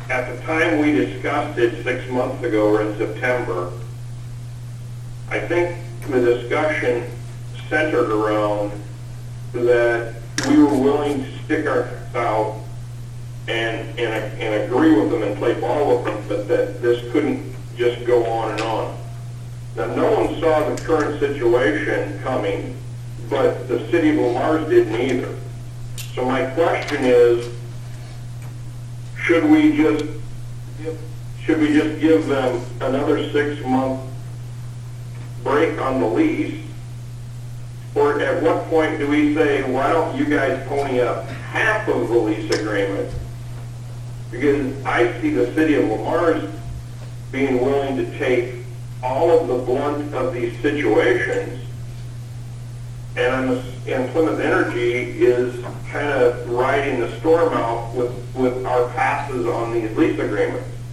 at the time we discussed it 6 months ago or in September, I think the discussion centered around that we were willing to stick our necks out and agree with them and play ball with them, but that this couldn't just go on and on. Now, no one saw the current situation coming, but the city of Lamar's didn't either. So my question is, should we just give them another 6-month break on the lease? Or at what point do we say, why don't you guys pony up half of the lease agreement? Because I see the city of Lamar's being willing to take all of the blunt of these situations, and Plymouth Energy is kind of riding the storm out with our passes on these lease agreements.